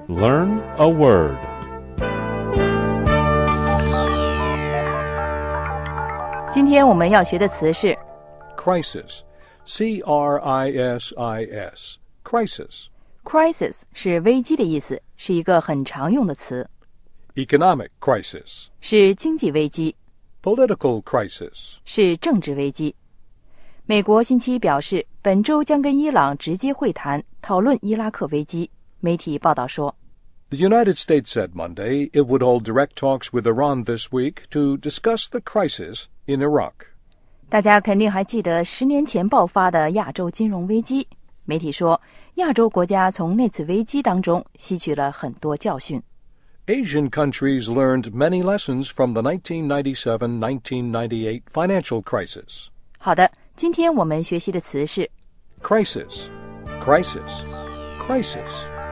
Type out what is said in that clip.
Learn a word. 今天我们要学的词是 Crisis, C-R-I-S-I-S, crisis. crisis 是危机的意思，是一个很常用的词， Economic crisis, 是经济危机， political crisis. 是政治危机。美国星期一表示，本周将跟伊朗直接会谈，讨论伊拉克危机。媒体报道说 The United States said Monday it would hold direct talks with Iran this week to discuss the crisis in Iraq. 大家肯定还记得10年前爆发的亚洲金融危机。媒体说，亚洲国家从那次危机当中吸取了很多教训。 Asian countries learned many lessons from the 1997-1998 financial crisis. 好的，今天我们学习的词是 Crisis, crisis, crisis.